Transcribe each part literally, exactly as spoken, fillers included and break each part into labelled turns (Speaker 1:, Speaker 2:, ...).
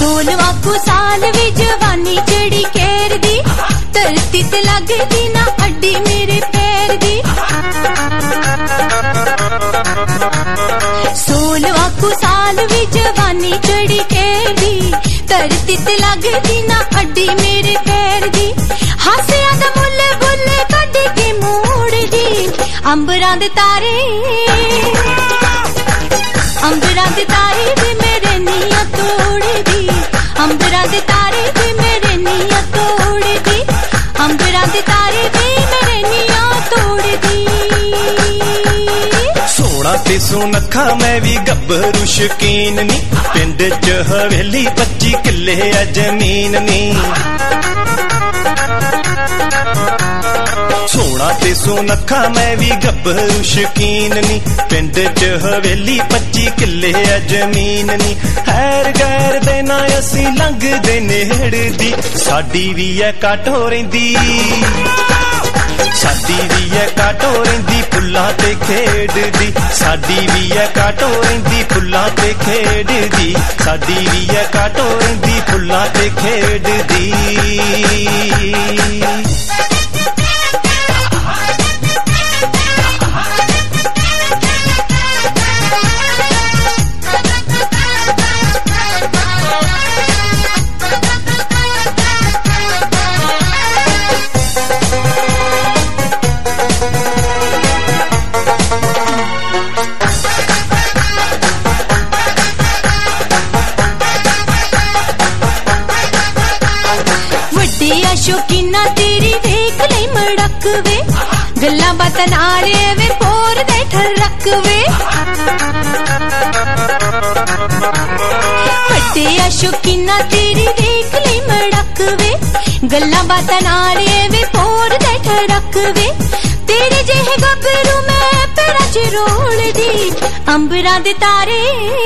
Speaker 1: सोलवा को साल भी जवानी चढ़ी केर दी, धरती ते लगदी ना अड्डी मेरे पैर दी। सोलवा को साल भी जवानी चढ़ी केर दी, धरती ते लगदी ना अड्डी मेरे पैर दी। हासिया दा मुल बुल कढ के मोड़ दी, अंबरां दे तारे अंबरां दे तारे वे मेरे निया तोड़ दी, अंबरां दे तारे वे मेरे निया तोड़ दी, अंबरां दे तारे वे मेरे निया तोड़ दी।
Speaker 2: सोना ते सुनखा मैं भी गब्बरू शकीन नी, पिंड च हवेली पच्ची किले है जमीन नी। सोना ते सुनखा मैं भी गब्बरू शकीन नी, पिंड च हवेली पच्ची किले है जमीन नी। हैर गैर दे ना असी लंघदे नेड़ दी, साडी भी है काटो रहिंदी, साडी भी है काटो रहिंदी फुल्लां ते खेडदी, साडी भी है काटो रहिंदी फुल्लां ते खेडदी, साडी भी है काटो रहिंदी फुल्लां ते खेडदी।
Speaker 1: शौकीना तेरी देख ले मड़क वे, गल्ला बात नाले वे पोर दे ठरक वे। फटिया शौकीना तेरी देख ले मड़क वे, गल्ला बात नाले वे पोर दे ठरक वे। तेरे जेहे गबरू मैं पैरां च रोल दी, अंबरां दे तारे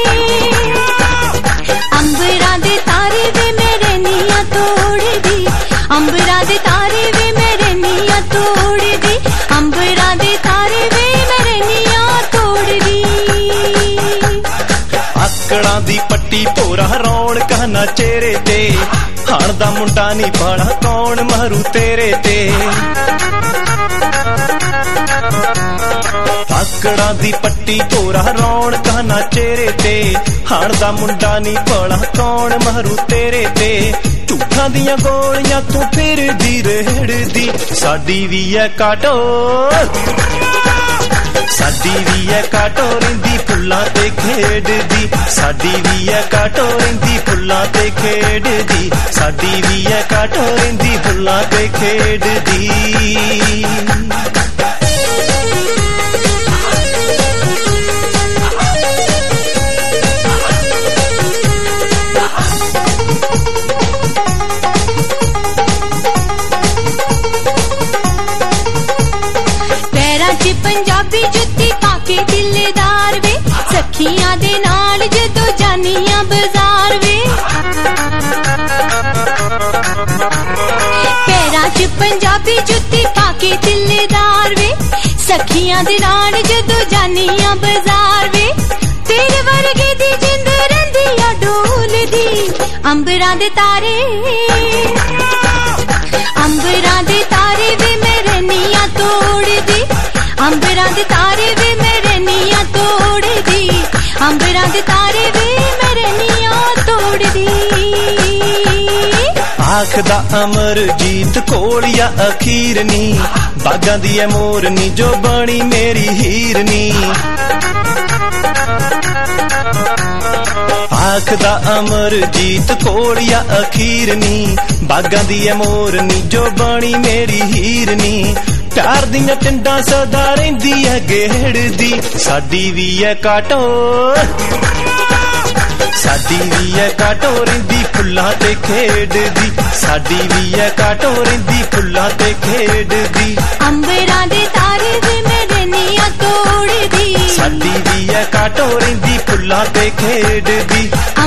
Speaker 1: अंबरां दे तारे वे मेरे निया तोड़ दी, अंबरां दे तारे वे मेरे निया तोड़ दी, अंबरां दे तारे वे मेरे निया तोड़ दी।
Speaker 2: आकड़ां दी पट्टी भोरा रौनकां ना चेहरे ते, हाण दा मुंडा नी बाला कौन मारू तेरे ते। आकड़ां दी पट्टी भोरा रौनकां ना चेहरे ते, हाण दा मुंडा नी बाला कौन मारू तेरे ते। झूठां दियां गोलियां तू फिरदी रेड़दी, साडी भी है काटो साडी भी है काटो रहिंदी फुल्लां ते खेडदी, साडी भी है काटो रहिंदी फुल्लां ते खेडदी, साडी भी है काटो रहिंदी फुल्लां ते खेडदी।
Speaker 1: पंजाबी जुत्ती पाके दिलदार वे, सखियां दे नाल जदों जानियां बाजार वे। पैरां च पंजाबी जुत्ती पाके दिलदार वे, सखियां दे नाल जदों जानियां बाजार वे। तेरे वर्गे दी जिंद रहिंदी आ डोलदी, अंबरां दे तारे अंबरां दे तारे वे मेरे निया तोड़ दी, अंबरां दे तारे वे मेरे निया तोड़ दी, अंबरां दे तारे वे मेरे निया तोड़ दी।
Speaker 2: आखदा अमरजीत कोलिया अखीरनी, बागां दी ऐ मोरनी जो बनी मेरी हीरनी। आखदा अमरजीत कोलिया अखीरनी, बागां दी ऐ मोरनी जो बनी मेरी हीरनी। प्यार दियां टिंडां सदा रहिंदी है गेड़दी, साडी भी है काटो साडी भी है काटो रहिंदी फुल्लां ते खेडदी, साडी भी है काटो रहिंदी फुल्लां ते खेडदी।
Speaker 1: अंबरां दे तारे वे मेरे निया तोड़ दी,
Speaker 2: साडी भी है काटो रहिंदी फुल्लां ते खेडदी।